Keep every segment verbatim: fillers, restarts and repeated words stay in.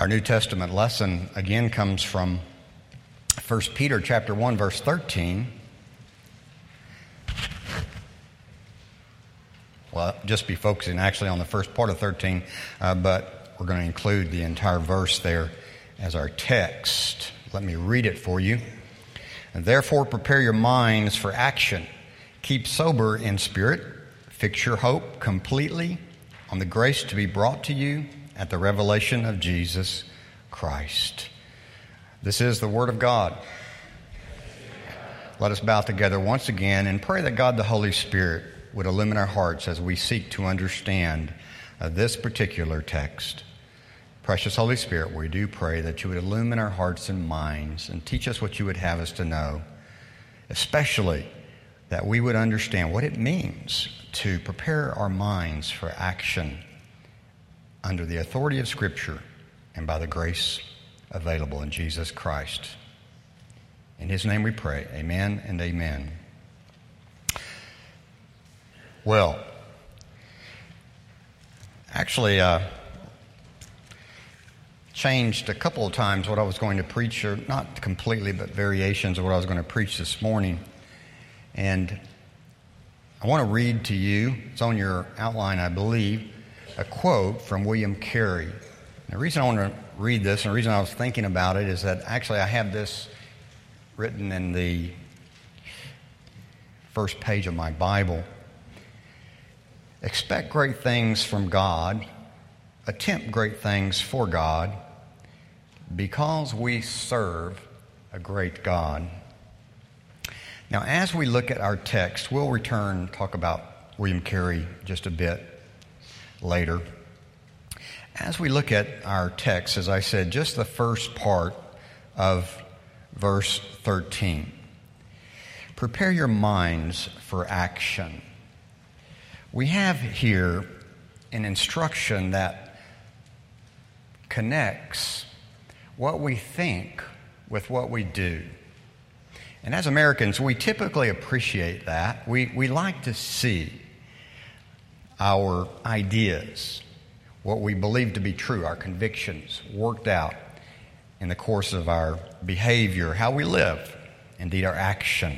Our New Testament lesson again comes from First Peter chapter one, verse thirteen. Well, I'll just be focusing actually on the first part of thirteen, uh, but we're going to include the entire verse there as our text. Let me read it for you. And therefore, prepare your minds for action. Keep sober in spirit. Fix your hope completely on the grace to be brought to you at the revelation of Jesus Christ. This is the Word of God. Let us bow together once again and pray that God the Holy Spirit would illumine our hearts as we seek to understand uh, this particular text. Precious Holy Spirit, we do pray that you would illumine our hearts and minds and teach us what you would have us to know, especially that we would understand what it means to prepare our minds for action under the authority of Scripture and by the grace available in Jesus Christ. In His name we pray, amen and amen. Well, actually, uh, changed a couple of times what I was going to preach, or not completely, but variations of what I was going to preach this morning. And I want to read to you, it's on your outline, I believe, a quote from William Carey. And the reason I want to read this, and the reason I was thinking about it, is that actually I have this written in the first page of my Bible. Expect great things from God, attempt great things for God, because we serve a great God. Now, as we look at our text, we'll return, talk about William Carey just a bit later. As we look at our text, as I said, just the first part of verse thirteen. Prepare your minds for action. We have here an instruction that connects what we think with what we do. And as Americans, we typically appreciate that. We, we like to see our ideas, what we believe to be true, our convictions, worked out in the course of our behavior, how we live, indeed our action.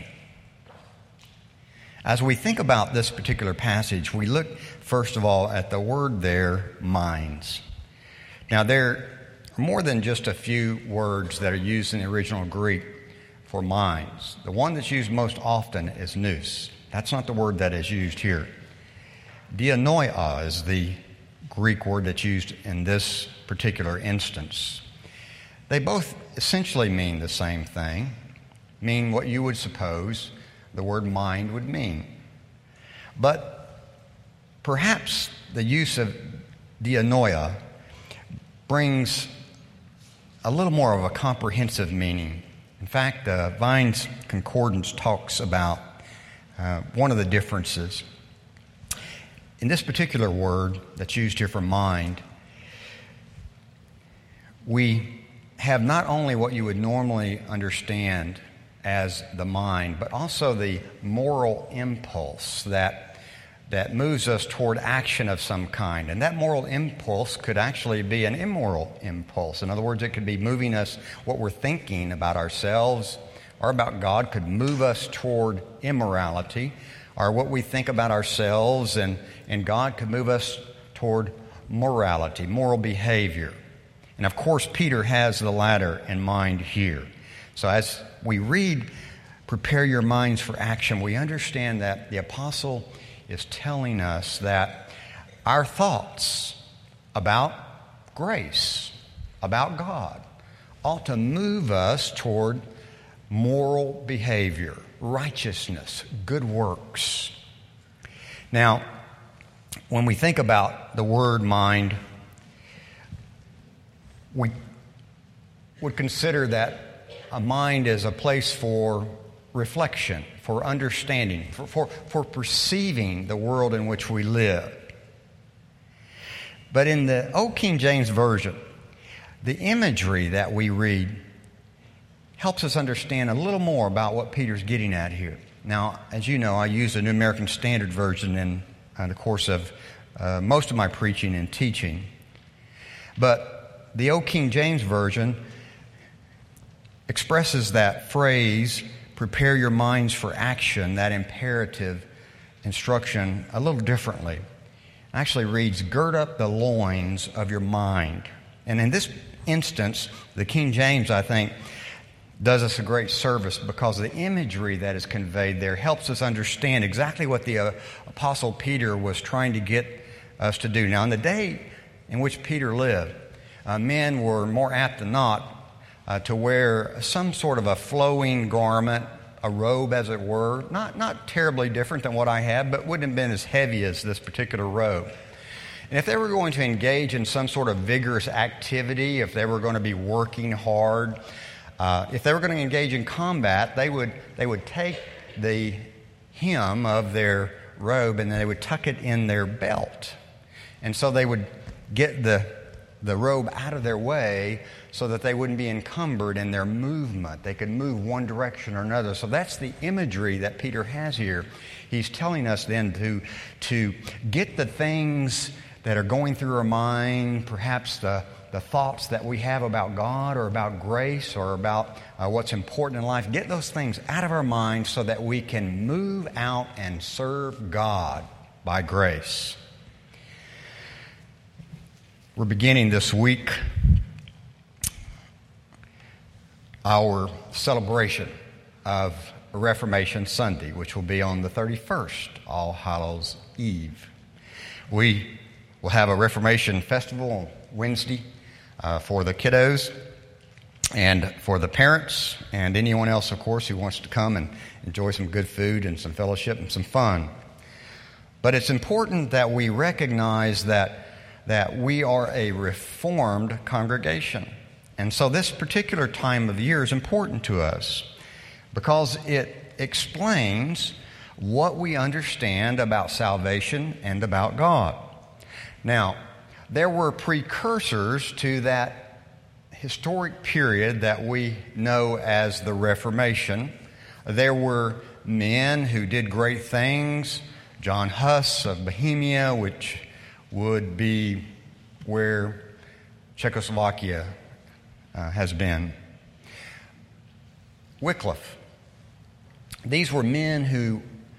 As we think about this particular passage, we look first of all at the word there, minds. Now there are more than just a few words that are used in the original Greek for minds. The one that's used most often is nous. That's not the word that is used here. Dianoia is the Greek word that's used in this particular instance. They both essentially mean the same thing, mean what you would suppose the word mind would mean. But perhaps the use of dianoia brings a little more of a comprehensive meaning. In fact, uh, Vine's Concordance talks about uh, one of the differences. In this particular word that's used here for mind, we have not only what you would normally understand as the mind, but also the moral impulse that that moves us toward action of some kind. And that moral impulse could actually be an immoral impulse. In other words, it could be moving us, what we're thinking about ourselves or about God could move us toward immorality, or what we think about ourselves and, and God could move us toward morality, moral behavior. And of course, Peter has the latter in mind here. So as we read, prepare your minds for action, we understand that the apostle is telling us that our thoughts about grace, about God, ought to move us toward moral behavior, righteousness, good works. Now, when we think about the word mind, we would consider that a mind is a place for reflection, for understanding, for, for, for perceiving the world in which we live. But in the Old King James Version, the imagery that we read helps us understand a little more about what Peter's getting at here. Now, as you know, I use the New American Standard Version in, in the course of uh, most of my preaching and teaching. But the Old King James Version expresses that phrase, prepare your minds for action, that imperative instruction, a little differently. It actually reads, gird up the loins of your mind. And in this instance, the King James, I think, does us a great service because the imagery that is conveyed there helps us understand exactly what the uh, Apostle Peter was trying to get us to do. Now, in the day in which Peter lived, uh, men were more apt than not uh, to wear some sort of a flowing garment, a robe, as it were, not, not terribly different than what I have, but wouldn't have been as heavy as this particular robe. And if they were going to engage in some sort of vigorous activity, if they were going to be working hard, uh, if they were going to engage in combat, they would they would take the hem of their robe and they would tuck it in their belt. And so they would get the the robe out of their way so that they wouldn't be encumbered in their movement. They could move one direction or another. So that's the imagery that Peter has here. He's telling us then to, to get the things that are going through our mind, perhaps the, the thoughts that we have about God or about grace or about uh, what's important in life, get those things out of our minds so that we can move out and serve God by grace. We're beginning this week our celebration of Reformation Sunday, which will be on the thirty-first, All Hallows Eve. We will have a Reformation festival on Wednesday uh, for the kiddos and for the parents and anyone else, of course, who wants to come and enjoy some good food and some fellowship and some fun. But it's important that we recognize that that we are a Reformed congregation. And so this particular time of year is important to us because it explains what we understand about salvation and about God. Now, there were precursors to that historic period that we know as the Reformation. There were men who did great things. John Huss of Bohemia, which would be where Czechoslovakia uh, has been. Wycliffe. These were men who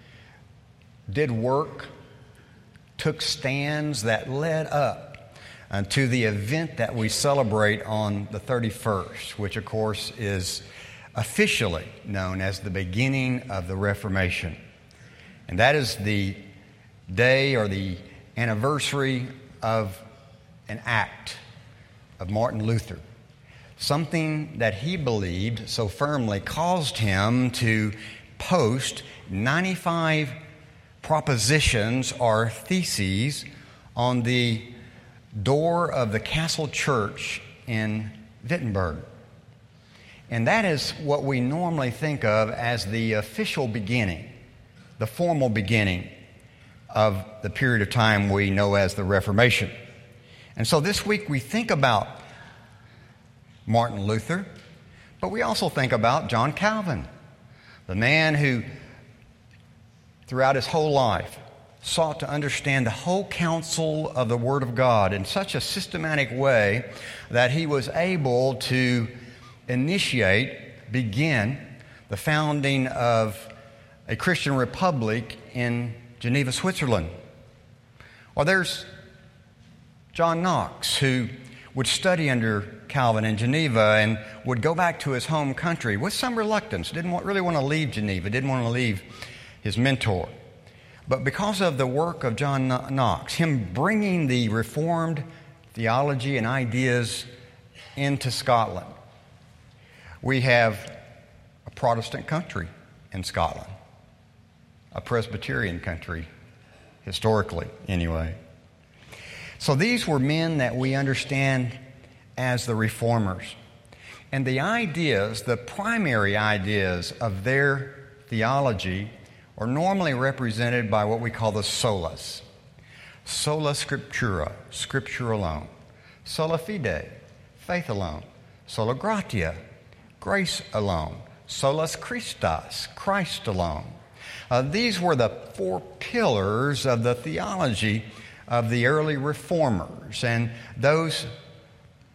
did work, took stands that led up uh, to the event that we celebrate on the thirty-first, which of course is officially known as the beginning of the Reformation. And that is the day or the anniversary of an act of Martin Luther. Something that he believed so firmly caused him to post ninety-five propositions or theses on the door of the Castle Church in Wittenberg. And that is what we normally think of as the official beginning, the formal beginning of the period of time we know as the Reformation. And so this week we think about Martin Luther, but we also think about John Calvin, the man who throughout his whole life sought to understand the whole counsel of the Word of God in such a systematic way that he was able to initiate, begin the founding of a Christian republic in Geneva, Switzerland. Or there's John Knox, who would study under Calvin in Geneva and would go back to his home country with some reluctance, didn't want, really want to leave Geneva, didn't want to leave his mentor. But because of the work of John Knox, him bringing the Reformed theology and ideas into Scotland, we have a Protestant country in Scotland, a Presbyterian country, historically anyway. So these were men that we understand as the Reformers. And the ideas, the primary ideas of their theology are normally represented by what we call the solas. Sola Scriptura, Scripture alone. Sola Fide, faith alone. Sola Gratia, grace alone. Solus Christus, Christ alone. Uh, these were the four pillars of the theology of the early reformers, and those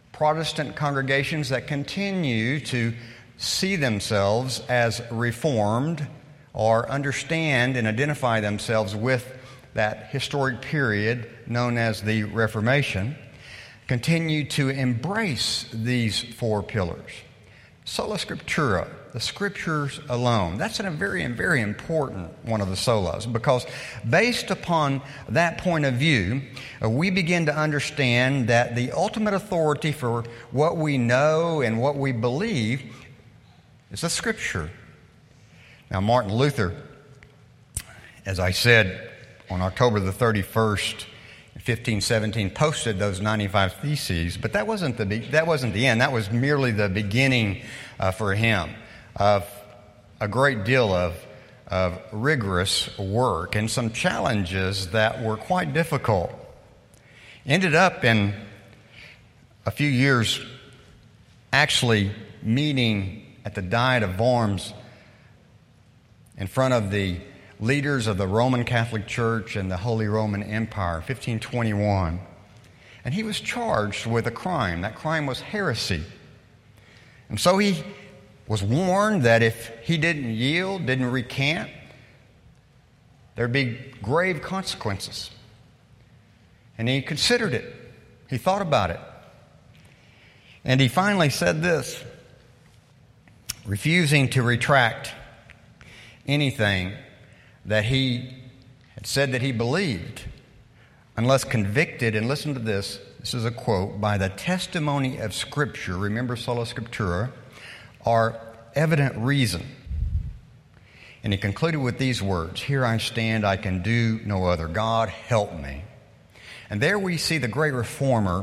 Protestant congregations that continue to see themselves as Reformed or understand and identify themselves with that historic period known as the Reformation, continue to embrace these four pillars. Sola Scriptura, the Scriptures alone. That's a very, very important one of the solas, because based upon that point of view, uh, we begin to understand that the ultimate authority for what we know and what we believe is the Scripture. Now, Martin Luther, as I said, on October the thirty-first, fifteen seventeen, posted those ninety-five Theses, but that wasn't the be- that wasn't the end. That was merely the beginning uh, for him of a great deal of of rigorous work and some challenges that were quite difficult. Ended up in a few years actually meeting at the Diet of Worms in front of the leaders of the Roman Catholic Church and the Holy Roman Empire, fifteen twenty-one. And he was charged with a crime. That crime was heresy. And so he was warned that if he didn't yield, didn't recant, there'd be grave consequences. And he considered it. He thought about it. And he finally said this, refusing to retract anything that he had said that he believed, unless convicted, and listen to this, this is a quote, by the testimony of Scripture, remember sola scriptura, are evident reason. And he concluded with these words, here I stand, I can do no other. God, help me. And there we see the great reformer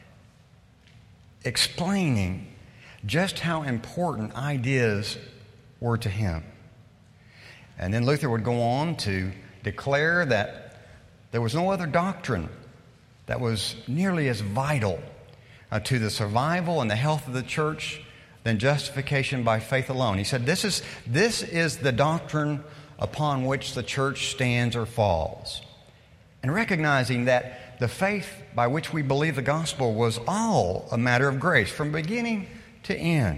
explaining just how important ideas were to him. And then Luther would go on to declare that there was no other doctrine that was nearly as vital uh, to the survival and the health of the church than justification by faith alone. He said, this is, this is the doctrine upon which the church stands or falls. And recognizing that the faith by which we believe the gospel was all a matter of grace from beginning to end.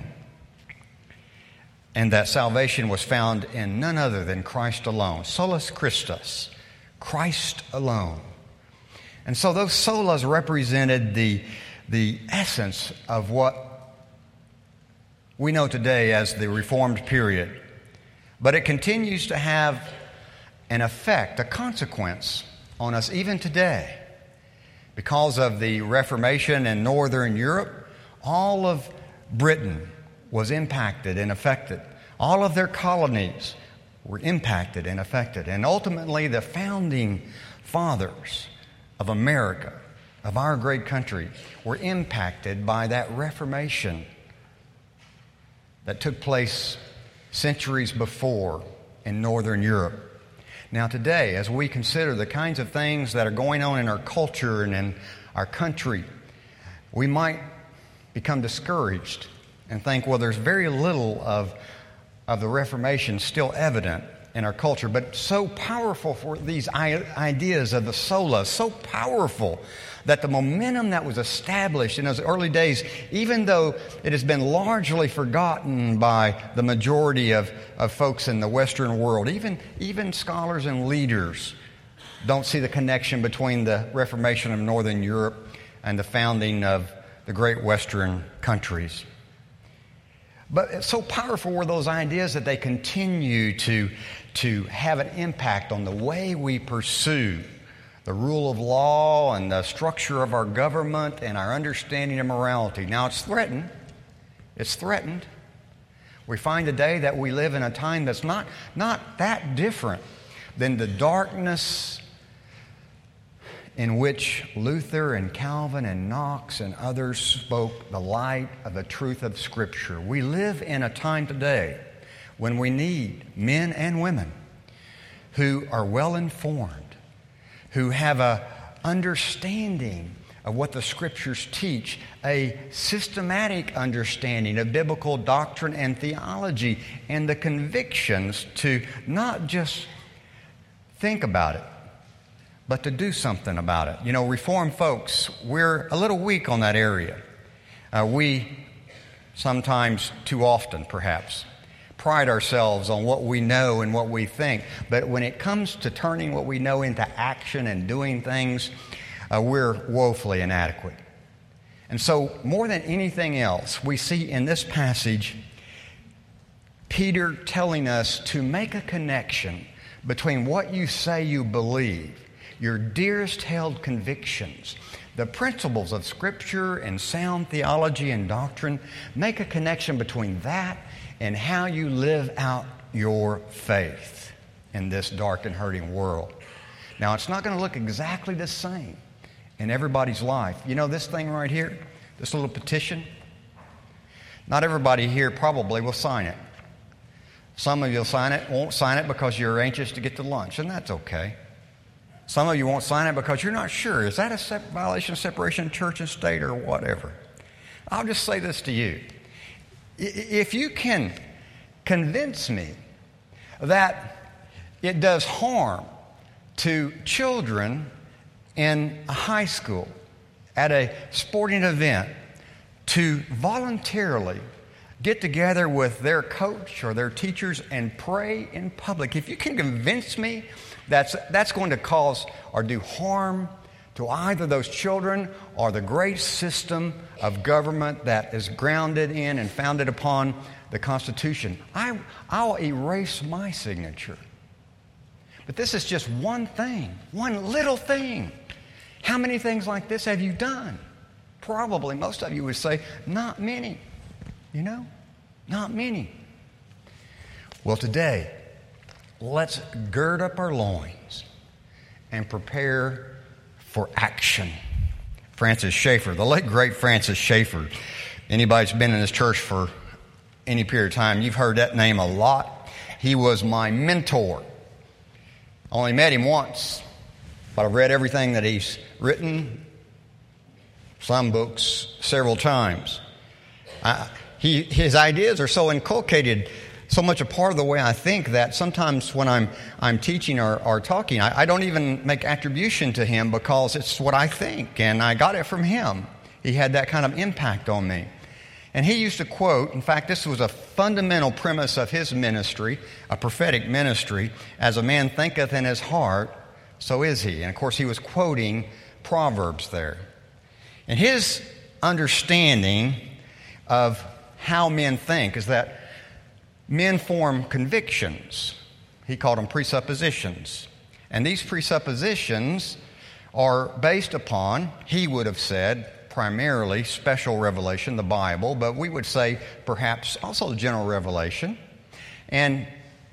And that salvation was found in none other than Christ alone. Solus Christus, Christ alone. And so those solas represented the, the essence of what we know today as the Reformed period. But it continues to have an effect, a consequence on us even today. Because of the Reformation in Northern Europe, all of Britain was impacted and affected. All of their colonies were impacted and affected. And ultimately, the founding fathers of America, of our great country, were impacted by that Reformation that took place centuries before in Northern Europe. Now today, as we consider the kinds of things that are going on in our culture and in our country, we might become discouraged and think, well, there's very little of, of the Reformation still evident in our culture, but so powerful for these ideas of the sola, so powerful that the momentum that was established in those early days, even though it has been largely forgotten by the majority of, of folks in the Western world, even, even scholars and leaders don't see the connection between the Reformation of Northern Europe and the founding of the great Western countries. But so powerful were those ideas that they continue to, to have an impact on the way we pursue the rule of law and the structure of our government and our understanding of morality. Now it's threatened. It's threatened. We find today that we live in a time that's not, not that different than the darkness in which Luther and Calvin and Knox and others spoke the light of the truth of Scripture. We live in a time today when we need men and women who are well informed, who have an understanding of what the Scriptures teach, a systematic understanding of biblical doctrine and theology, and the convictions to not just think about it, but to do something about it. You know, Reformed folks, we're a little weak on that area. Uh, we sometimes, too often perhaps, pride ourselves on what we know and what we think. But when it comes to turning what we know into action and doing things, uh, we're woefully inadequate. And so, more than anything else, we see in this passage Peter telling us to make a connection between what you say you believe, your dearest held convictions, the principles of Scripture and sound theology and doctrine. Make a connection between that and how you live out your faith in this dark and hurting world. Now, it's not going to look exactly the same in everybody's life. You know this thing right here, this little petition? Not everybody here probably will sign it. Some of you will sign it, won't sign it because you're anxious to get to lunch, and that's okay. Some of you won't sign it because you're not sure. Is that a violation of separation of church and state or whatever? I'll just say this to you. If you can convince me that it does harm to children in a high school at a sporting event to voluntarily get together with their coach or their teachers and pray in public, if you can convince me that's, that's going to cause or do harm to either those children or the great system of government that is grounded in and founded upon the Constitution, I, I'll erase my signature. But this is just one thing, one little thing. How many things like this have you done? Probably most of you would say, not many. You know, not many. Well, today, let's gird up our loins and prepare for action. Francis Schaeffer, the late great Francis Schaeffer. Anybody's been in this church for any period of time, you've heard that name a lot. He was my mentor. I only met him once, but I've read everything that he's written, some books, several times. I, he, his ideas are so inculcated, so much a part of the way I think, that sometimes when I'm I'm teaching or, or talking, I, I don't even make attribution to him because it's what I think, and I got it from him. He had that kind of impact on me. And he used to quote, in fact, this was a fundamental premise of his ministry, a prophetic ministry, as a man thinketh in his heart, so is he. And of course, he was quoting Proverbs there. And his understanding of how men think is that men form convictions. He called them presuppositions. And these presuppositions are based upon, he would have said, primarily special revelation, the Bible, but we would say perhaps also the general revelation. And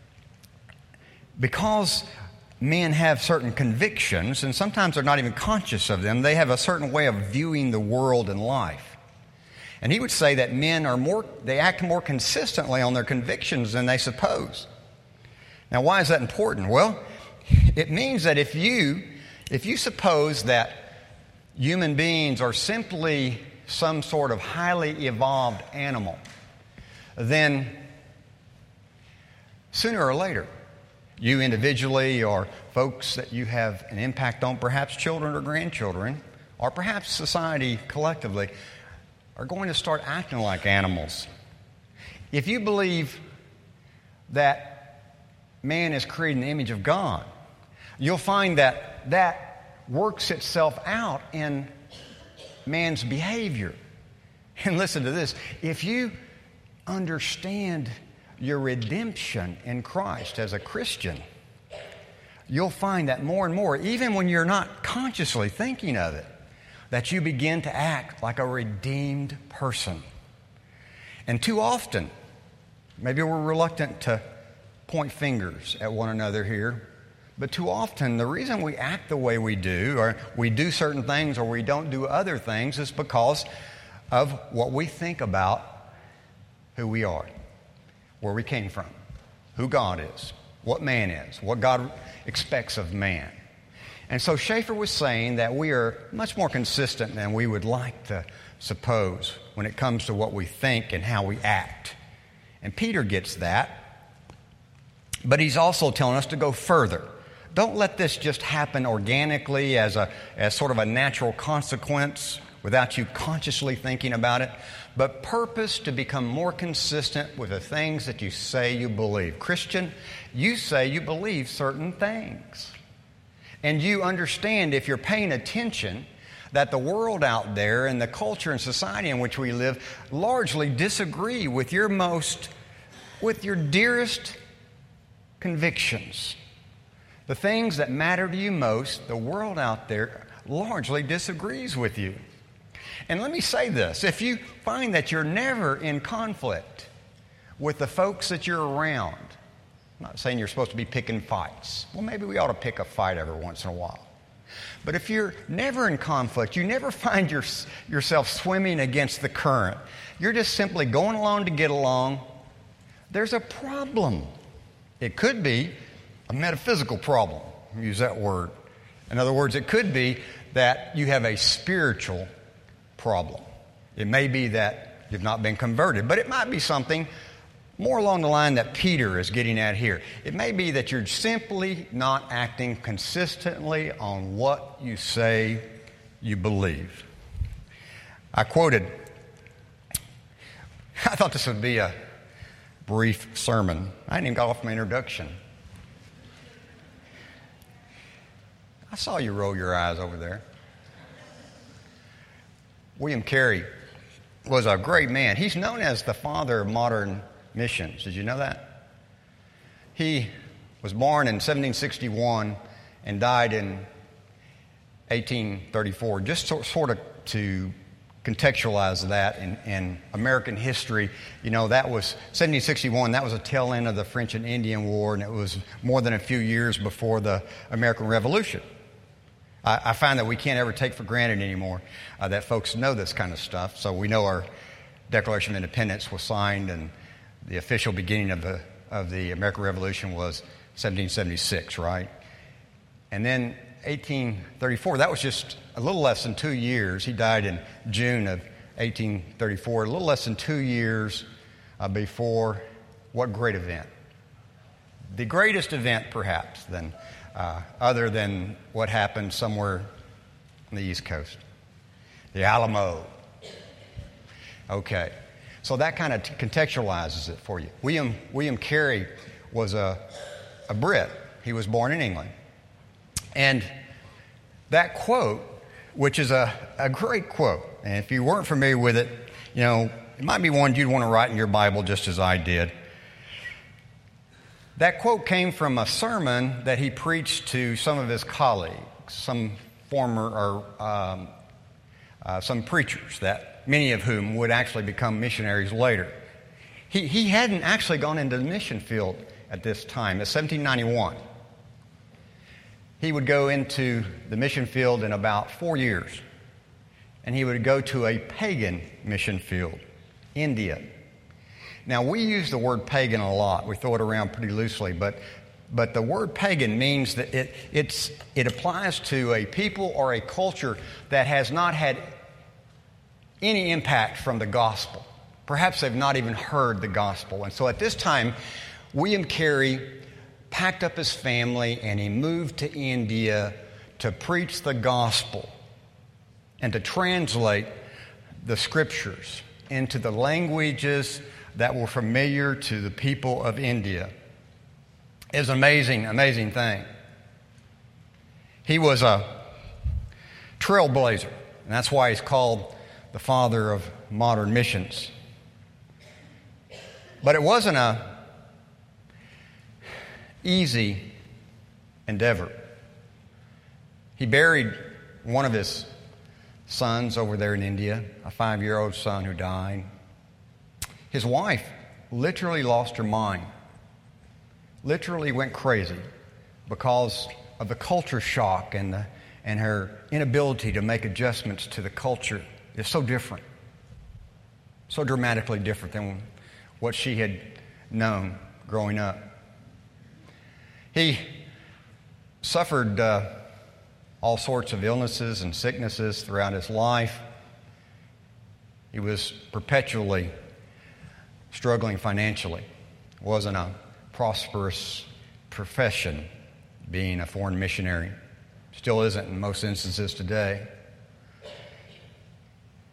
because men have certain convictions, and sometimes they're not even conscious of them, they have a certain way of viewing the world and life. And he would say that men are more, they act more consistently on their convictions than they suppose. Now, why is that important? Well, it means that if you, if you suppose that human beings are simply some sort of highly evolved animal, then sooner or later, you individually or folks that you have an impact on, perhaps children or grandchildren, or perhaps society collectively, are going to start acting like animals. If you believe that man is created in the image of God, you'll find that that works itself out in man's behavior. And listen to this. If you understand your redemption in Christ as a Christian, you'll find that more and more, even when you're not consciously thinking of it, that you begin to act like a redeemed person. And too often, maybe we're reluctant to point fingers at one another here, but too often, the reason we act the way we do, or we do certain things or we don't do other things, is because of what we think about who we are, where we came from, who God is, what man is, what God expects of man. And so Schaeffer was saying that we are much more consistent than we would like to suppose when it comes to what we think and how we act. And Peter gets that, but he's also telling us to go further. Don't let this just happen organically as a as sort of a natural consequence without you consciously thinking about it, but purpose to become more consistent with the things that you say you believe. Christian, you say you believe certain things. And you understand, if you're paying attention, that the world out there and the culture and society in which we live largely disagree with your most, with your dearest convictions. The things that matter to you most, the world out there largely disagrees with you. And let me say this, if you find that you're never in conflict with the folks that you're around, I'm not saying you're supposed to be picking fights. Well, maybe we ought to pick a fight every once in a while. But if you're never in conflict, you never find your, yourself swimming against the current, you're just simply going along to get along, there's a problem. It could be a metaphysical problem. Use that word. In other words, it could be that you have a spiritual problem. It may be that you've not been converted, but it might be something more along the line that Peter is getting at here. It may be that you're simply not acting consistently on what you say you believe. I quoted, I thought this would be a brief sermon. I hadn't even got off my introduction. I saw you roll your eyes over there. William Carey was a great man. He's known as the father of modern missions. Did you know that? He was born in seventeen sixty-one and died in eighteen thirty-four. Just so, sort of to contextualize that in, in American history, you know, that was seventeen sixty-one, that was a tail end of the French and Indian War, and it was more than a few years before the American Revolution. I, I find that we can't ever take for granted anymore uh, that folks know this kind of stuff. So we know our Declaration of Independence was signed, and the official beginning of the of the American Revolution was seventeen seventy-six, right? And then eighteen thirty-four, that was just a little less than two years. He died in June of eighteen thirty-four, a little less than two years uh, before what great event? The greatest event, perhaps, than uh, other than what happened somewhere on the East Coast. The Alamo. Okay. So that kind of contextualizes it for you. William William Carey was a, a Brit. He was born in England. And that quote, which is a, a great quote, and if you weren't familiar with it, you know, it might be one you'd want to write in your Bible just as I did. That quote came from a sermon that he preached to some of his colleagues, some former or um, uh, some preachers that many of whom would actually become missionaries later. He, he hadn't actually gone into the mission field at this time. It's seventeen ninety-one. He would go into the mission field in about four years. And he would go to a pagan mission field, India. Now, we use the word pagan a lot. We throw it around pretty loosely, but but the word pagan means that it it's it applies to a people or a culture that has not had any impact from the gospel. Perhaps they've not even heard the gospel. And so at this time, William Carey packed up his family and he moved to India to preach the gospel and to translate the scriptures into the languages that were familiar to the people of India. It was an amazing, amazing thing. He was a trailblazer, and that's why he's called the father of modern missions. But it wasn't a easy endeavor. He buried one of his sons over there in India, a five-year-old son who died. His wife literally lost her mind, literally went crazy because of the culture shock and the, and her inability to make adjustments to the culture. It's so different, so dramatically different than what she had known growing up. He suffered uh, all sorts of illnesses and sicknesses throughout his life. He was perpetually struggling financially. It wasn't a prosperous profession being a foreign missionary. Still isn't in most instances today.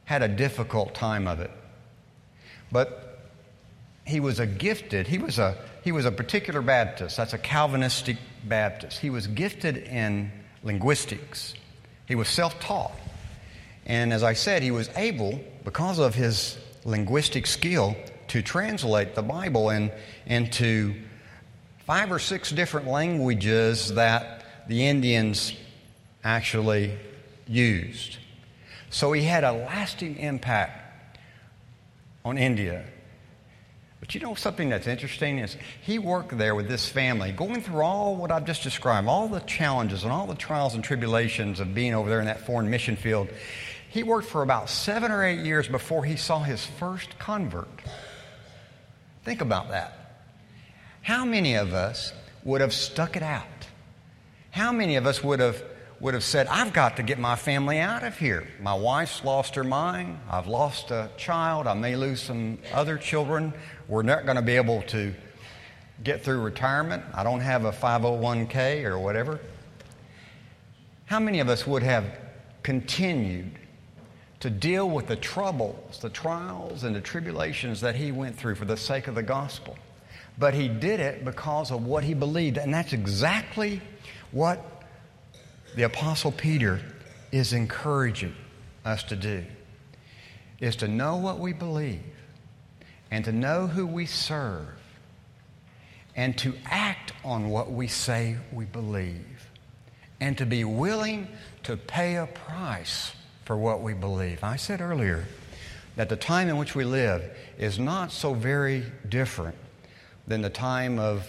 had a difficult time of it. But he was a gifted, he was a, he was a particular Baptist. That's a Calvinistic Baptist. He was gifted in linguistics. He was self-taught. And as I said, he was able, because of his linguistic skill, to translate the Bible in, into five or six different languages that the Indians actually used. So he had a lasting impact on India. But you know something that's interesting is he worked there with this family, going through all what I've just described, all the challenges and all the trials and tribulations of being over there in that foreign mission field. He worked for about seven or eight years before he saw his first convert. Think about that. How many of us would have stuck it out? How many of us would have would have said, I've got to get my family out of here. My wife's lost her mind. I've lost a child. I may lose some other children. We're not going to be able to get through retirement. I don't have a five oh one k or whatever. How many of us would have continued to deal with the troubles, the trials, and the tribulations that he went through for the sake of the gospel? But he did it because of what he believed. And that's exactly what the Apostle Peter is encouraging us to do, is to know what we believe and to know who we serve and to act on what we say we believe and to be willing to pay a price for what we believe. I said earlier that the time in which we live is not so very different than the time of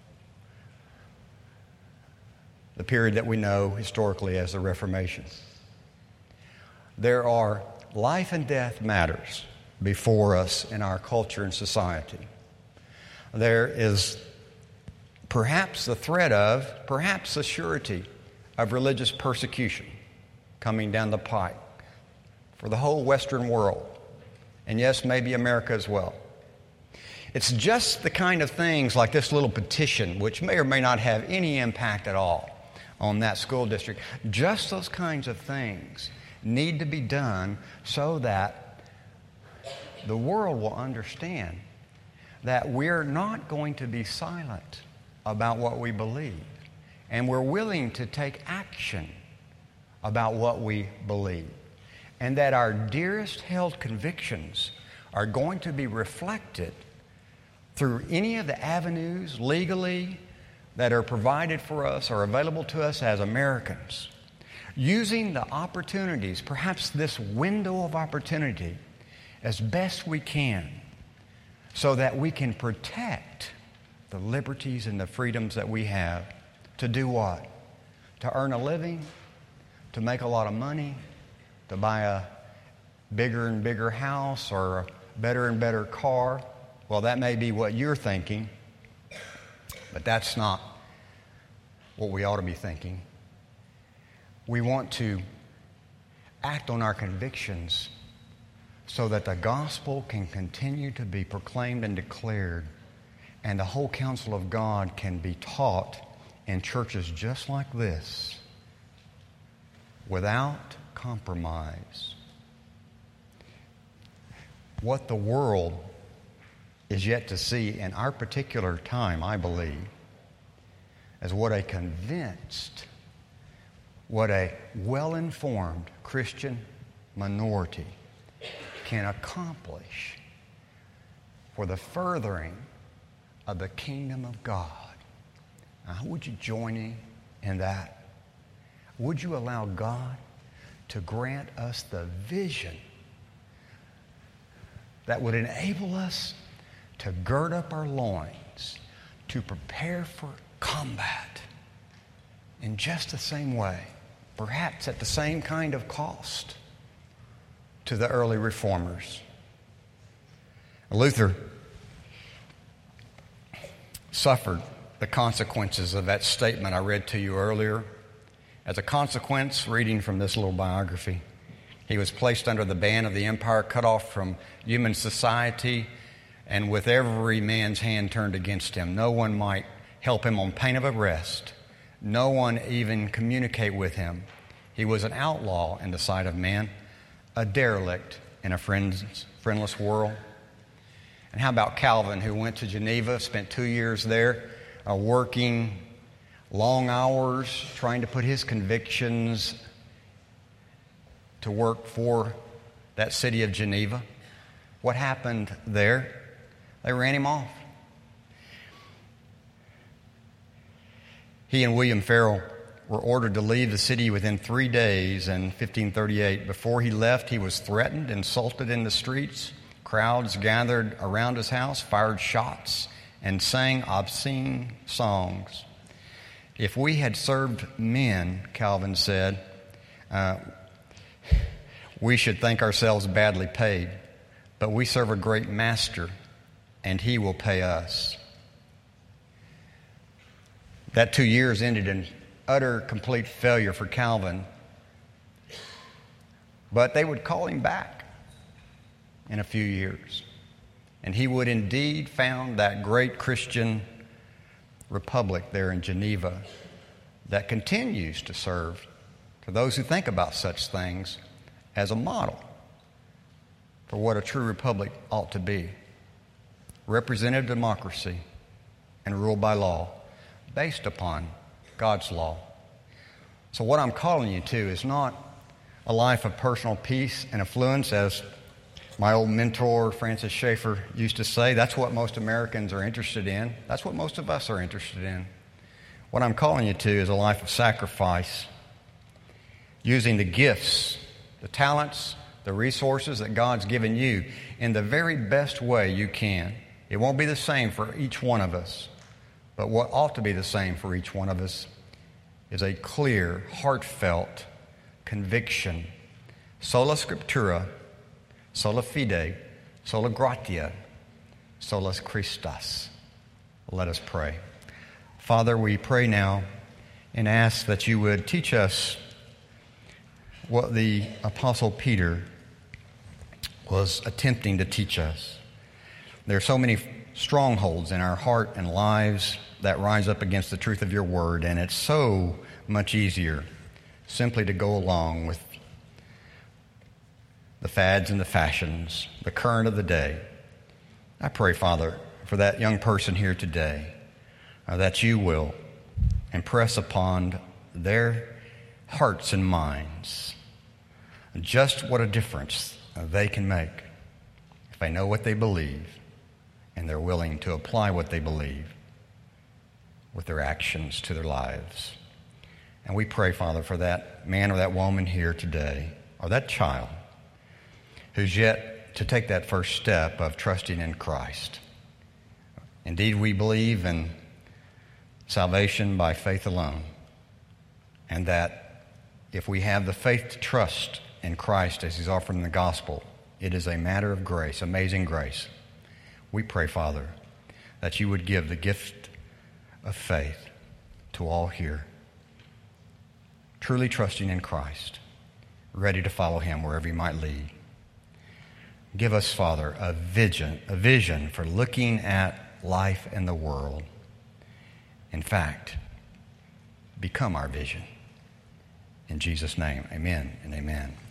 the period that we know historically as the Reformation. There are life and death matters before us in our culture and society. There is perhaps the threat of, perhaps the surety of religious persecution coming down the pike for the whole Western world, and yes, maybe America as well. It's just the kind of things like this little petition, which may or may not have any impact at all on that school district. Just those kinds of things need to be done so that the world will understand that we're not going to be silent about what we believe, and we're willing to take action about what we believe, and that our dearest held convictions are going to be reflected through any of the avenues legally that are provided for us or available to us as Americans, using the opportunities, perhaps this window of opportunity, as best we can, so that we can protect the liberties and the freedoms that we have to do what? To earn a living, to make a lot of money, to buy a bigger and bigger house or a better and better car. Well, that may be what you're thinking, but that's not what we ought to be thinking. We want to act on our convictions so that the gospel can continue to be proclaimed and declared, and the whole counsel of God can be taught in churches just like this without compromise. What the world is yet to see in our particular time, I believe, as what a convinced, what a well-informed Christian minority can accomplish for the furthering of the kingdom of God. Now, would you join me in that? Would you allow God to grant us the vision that would enable us to gird up our loins, to prepare for combat in just the same way, perhaps at the same kind of cost to the early reformers? Luther suffered the consequences of that statement I read to you earlier. As a consequence, reading from this little biography, he was placed under the ban of the empire, cut off from human society, and with every man's hand turned against him. No one might help him on pain of arrest. No one even communicate with him. He was an outlaw in the sight of man, a derelict in a friends, friendless world? And how about Calvin, who went to Geneva, spent two years there, uh, working long hours, trying to put his convictions to work for that city of Geneva? What happened there? They ran him off. He and William Farel were ordered to leave the city within three days in fifteen thirty-eight. Before he left, he was threatened, insulted in the streets. Crowds gathered around his house, fired shots, and sang obscene songs. If we had served men, Calvin said, uh, we should think ourselves badly paid. But we serve a great master, and he will pay us. That two years ended in utter, complete failure for Calvin. But they would call him back in a few years. And he would indeed found that great Christian republic there in Geneva that continues to serve to those who think about such things as a model for what a true republic ought to be. Representative democracy and ruled by law, based upon God's law. So what I'm calling you to is not a life of personal peace and affluence, as my old mentor, Francis Schaeffer, used to say. That's what most Americans are interested in. That's what most of us are interested in. What I'm calling you to is a life of sacrifice, using the gifts, the talents, the resources that God's given you in the very best way you can. It won't be the same for each one of us, but what ought to be the same for each one of us is a clear, heartfelt conviction. Sola Scriptura, sola fide, sola gratia, solus Christus. Let us pray. Father, we pray now and ask that you would teach us what the Apostle Peter was attempting to teach us. There are so many strongholds in our heart and lives that rise up against the truth of your word, and it's so much easier simply to go along with the fads and the fashions, the current of the day. I pray, Father, for that young person here today, uh, that you will impress upon their hearts and minds just what a difference uh, they can make if they know what they believe and they're willing to apply what they believe with their actions to their lives. And we pray, Father, for that man or that woman here today, or that child, who's yet to take that first step of trusting in Christ. Indeed, we believe in salvation by faith alone, and that if we have the faith to trust in Christ as he's offered in the gospel, it is a matter of grace, amazing grace. We pray, Father, that you would give the gift of faith to all here, truly trusting in Christ, ready to follow him wherever he might lead. Give us, Father, a vision, a vision for looking at life and the world. In fact, become our vision. In Jesus' name, amen and amen.